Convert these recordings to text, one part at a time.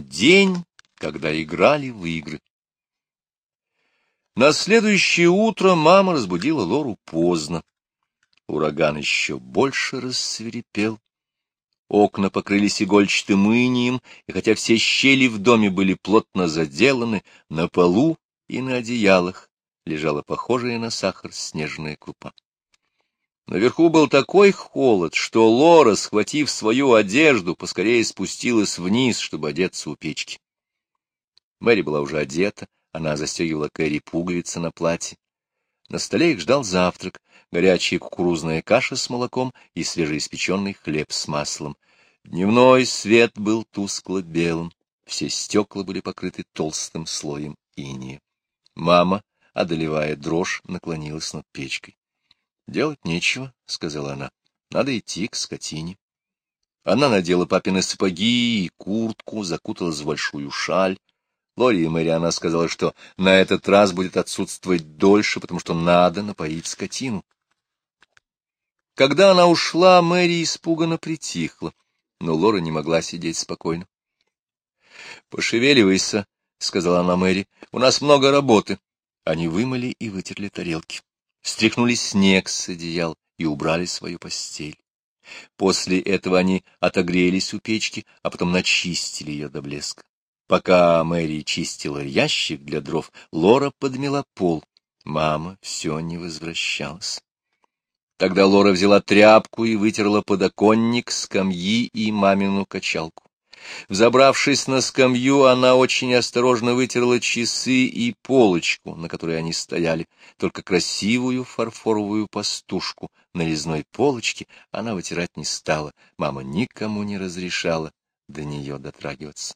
день, когда играли в игры. На следующее утро мама разбудила Лору поздно. Ураган еще больше рассвирепел. Окна покрылись игольчатым инием, и хотя все щели в доме были плотно заделаны, на полу и на одеялах лежала похожая на сахар снежная крупа. Наверху был такой холод, что Лора, схватив свою одежду, поскорее спустилась вниз, чтобы одеться у печки. Мэри была уже одета, она застегивала Кэрри пуговицы на платье. На столе их ждал завтрак, горячая кукурузная каша с молоком и свежеиспеченный хлеб с маслом. Дневной свет был тускло-белым, все стекла были покрыты толстым слоем инея. Мама, одолевая дрожь, наклонилась над печкой. — Делать нечего, — сказала она, — надо идти к скотине. Она надела папины сапоги и куртку, закуталась в большую шаль. Лоре и Мэри она сказала, что на этот раз будет отсутствовать дольше, потому что надо напоить скотину. Когда она ушла, Мэри испуганно притихла, но Лора не могла сидеть спокойно. — Пошевеливайся, — сказала она Мэри, — у нас много работы. Они вымыли и вытерли тарелки, стряхнули снег с одеял и убрали свою постель. После этого они отогрелись у печки, а потом начистили ее до блеска. Пока Мэри чистила ящик для дров, Лора подмела пол. Мама все не возвращалась. Тогда Лора взяла тряпку и вытерла подоконник, скамьи и мамину качалку. Взобравшись на скамью, она очень осторожно вытерла часы и полочку, на которой они стояли. Только красивую фарфоровую пастушку на резной полочке она вытирать не стала. Мама никому не разрешала до нее дотрагиваться.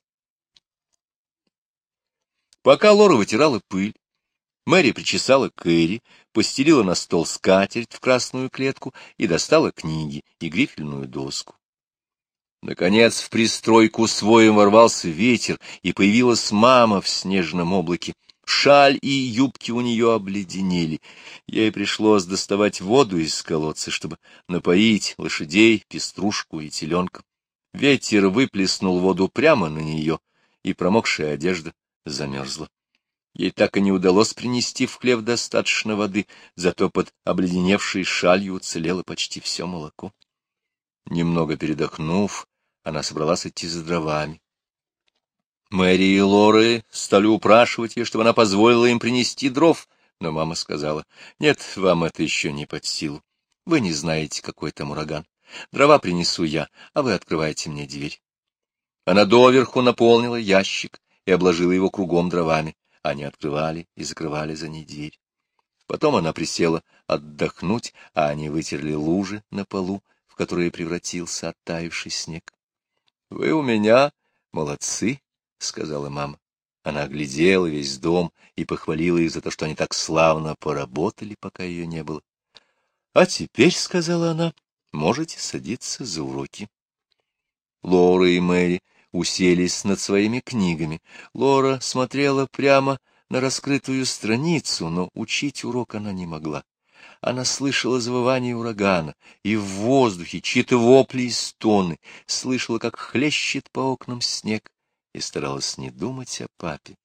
Пока Лора вытирала пыль, Мэри причесала Кэрри, постелила на стол скатерть в красную клетку и достала книги и грифельную доску. Наконец в пристройку с воем ворвался ветер, и появилась мама в снежном облаке. Шаль и юбки у нее обледенели. Ей пришлось доставать воду из колодца, чтобы напоить лошадей, пеструшку и теленка. Ветер выплеснул воду прямо на нее, и промокшая одежда замерзла. Ей так и не удалось принести в хлев достаточно воды, зато под обледеневшей шалью уцелело почти все молоко. Немного передохнув, она собралась идти за дровами. Мэри и Лора стали упрашивать ее, чтобы она позволила им принести дров, но мама сказала: — Нет, вам это еще не под силу. Вы не знаете, какой там ураган. Дрова принесу я, а вы открывайте мне дверь. Она доверху наполнила ящик и обложила его кругом дровами. Они открывали и закрывали за ней дверь. Потом она присела отдохнуть, а они вытерли лужи на полу, в которые превратился оттаивший снег. — Вы у меня молодцы, — сказала мама. Она оглядела весь дом и похвалила их за то, что они так славно поработали, пока ее не было. — А теперь, — сказала она, — можете садиться за уроки. Лора и Мэри уселись над своими книгами. Лора смотрела прямо на раскрытую страницу, но учить урок она не могла. Она слышала завывание урагана, и в воздухе чьи-то вопли и стоны, слышала, как хлещет по окнам снег, и старалась не думать о папе.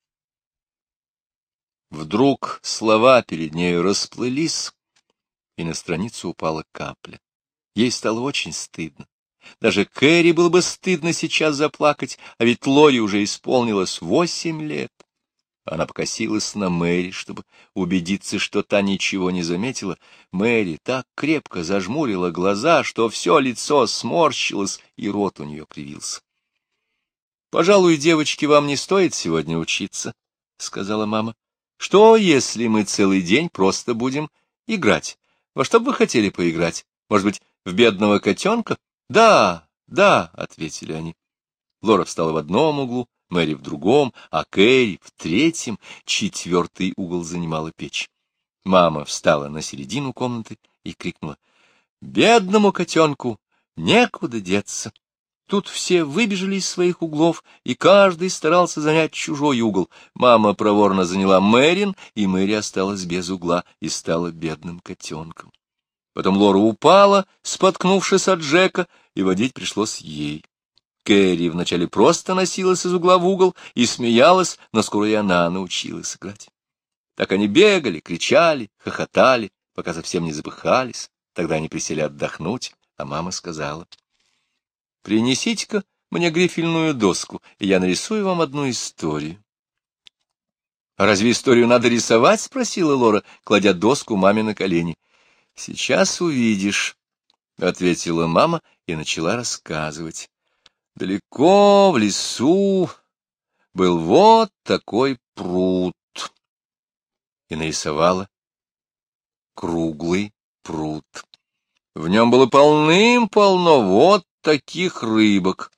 Вдруг слова перед нею расплылись, и на страницу упала капля. Ей стало очень стыдно. Даже Кэрри было бы стыдно сейчас заплакать, а ведь Лоре уже исполнилось 8 лет. Она покосилась на Мэри, чтобы убедиться, что та ничего не заметила. Мэри так крепко зажмурила глаза, что все лицо сморщилось, и рот у нее кривился. — Пожалуй, девочки, вам не стоит сегодня учиться, — сказала мама. — Что, если мы целый день просто будем играть? Во что бы вы хотели поиграть? Может быть, в бедного котенка? — Да, да, — ответили они. Лора встала в одном углу, Мэри в другом, а Кэрри в третьем, 4-й угол занимала печь. Мама встала на середину комнаты и крикнула: — Бедному котенку некуда деться. Тут все выбежали из своих углов, и каждый старался занять чужой угол. Мама проворно заняла Мэрин, и Мэри осталась без угла и стала бедным котенком. Потом Лора упала, споткнувшись от Джека, и водить пришлось ей. Кэрри вначале просто носилась из угла в угол и смеялась, но скоро и она научилась играть. Так они бегали, кричали, хохотали, пока совсем не запыхались. Тогда они присели отдохнуть, а мама сказала: «Принесите-ка мне грифельную доску, и я нарисую вам одну историю». «А разве историю надо рисовать?» — спросила Лора, кладя доску маме на колени. «Сейчас увидишь», — ответила мама и начала рассказывать. Далеко в лесу был вот такой пруд, и нарисовала круглый пруд. В нем было полным-полно вот таких рыбок.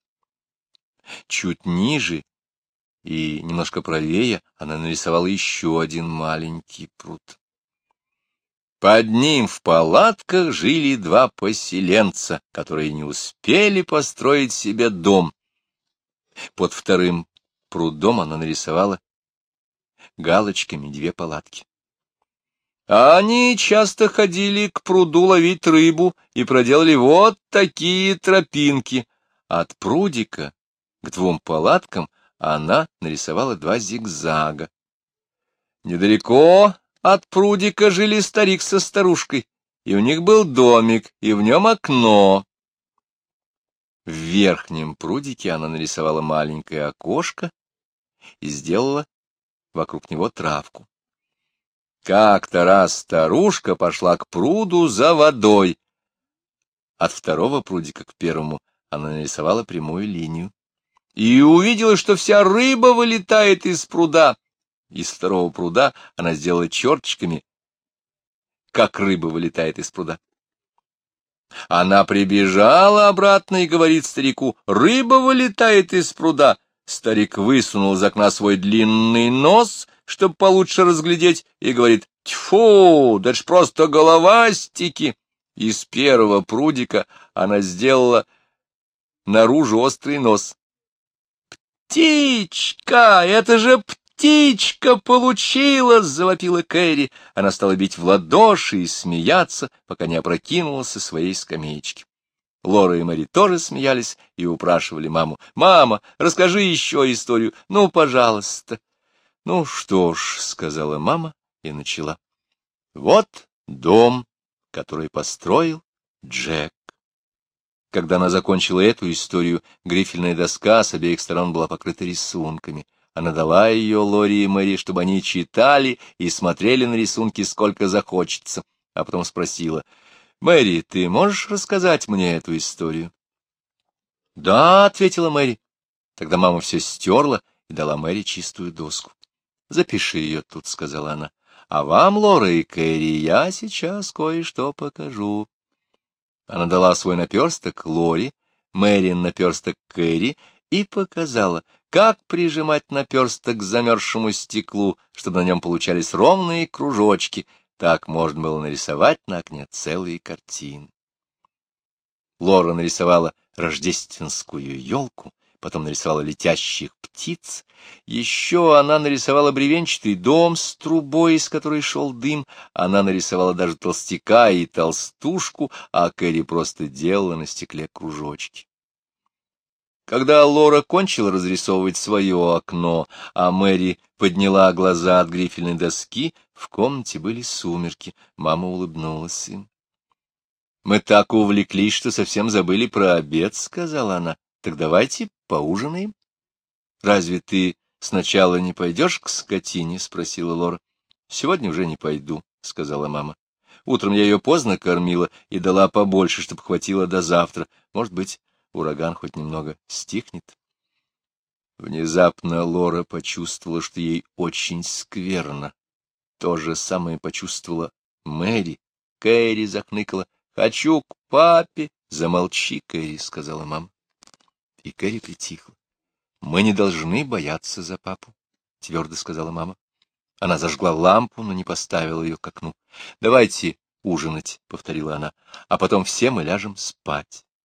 Чуть ниже и немножко правее она нарисовала еще один маленький пруд. Под ним в палатках жили два поселенца, которые не успели построить себе дом. Под вторым прудом она нарисовала галочками две палатки. А они часто ходили к пруду ловить рыбу и проделали вот такие тропинки. От прудика к двум палаткам она нарисовала два зигзага. Недалеко от прудика жили старик со старушкой, и у них был домик, и в нем окно. В верхнем прудике она нарисовала маленькое окошко и сделала вокруг него травку. Как-то раз старушка пошла к пруду за водой. От второго прудика к первому она нарисовала прямую линию. И увидела, что вся рыба вылетает из пруда. Из второго пруда она сделала черточками, как рыба вылетает из пруда. Она прибежала обратно и говорит старику: «Рыба вылетает из пруда». Старик высунул из окна свой длинный нос, чтобы получше разглядеть, и говорит: «Тьфу, да ж просто головастики!» Из первого прудика она сделала наружу острый нос. «Птичка! Это же птичка получилась!» — завопила Кэрри. Она стала бить в ладоши и смеяться, пока не опрокинулась со своей скамеечки. Лора и Мэри тоже смеялись и упрашивали маму: «Мама, расскажи еще историю, ну, пожалуйста». «Ну что ж», — сказала мама и начала. «Вот дом, который построил Джек». Когда она закончила эту историю, грифельная доска с обеих сторон была покрыта рисунками. Она дала ее Лоре и Мэри, чтобы они читали и смотрели на рисунки сколько захочется, а потом спросила: «Мэри, ты можешь рассказать мне эту историю?» «Да», — ответила Мэри. Тогда мама все стерла и дала Мэри чистую доску. «Запиши ее тут», — сказала она. «А вам, Лора и Кэрри, я сейчас кое-что покажу». Она дала свой наперсток Лоре, Мэрин наперсток Кэрри и показала, как прижимать наперсток к замерзшему стеклу, чтобы на нем получались ровные кружочки. Так можно было нарисовать на окне целые картины. Лора нарисовала рождественскую елку, потом нарисовала летящих птиц. Еще она нарисовала бревенчатый дом с трубой, из которой шел дым. Она нарисовала даже толстяка и толстушку, а Кэрри просто делала на стекле кружочки. Когда Лора кончила разрисовывать свое окно, а Мэри подняла глаза от грифельной доски, в комнате были сумерки. Мама улыбнулась им. «Мы так увлеклись, что совсем забыли про обед», — сказала она. «Так давайте поужинаем». «Разве ты сначала не пойдешь к скотине?» — спросила Лора. «Сегодня уже не пойду», — сказала мама. «Утром я ее поздно кормила и дала побольше, чтобы хватило до завтра. Может быть, ураган хоть немного стихнет». Внезапно Лора почувствовала, что ей очень скверно. То же самое почувствовала Мэри. Кэрри захныкала. «Хочу к папе». «Замолчи, Кэрри», — сказала мама. И Кэрри притихла. «Мы не должны бояться за папу», — твердо сказала мама. Она зажгла лампу, но не поставила ее к окну. «Давайте ужинать», — повторила она, — «а потом все мы ляжем спать».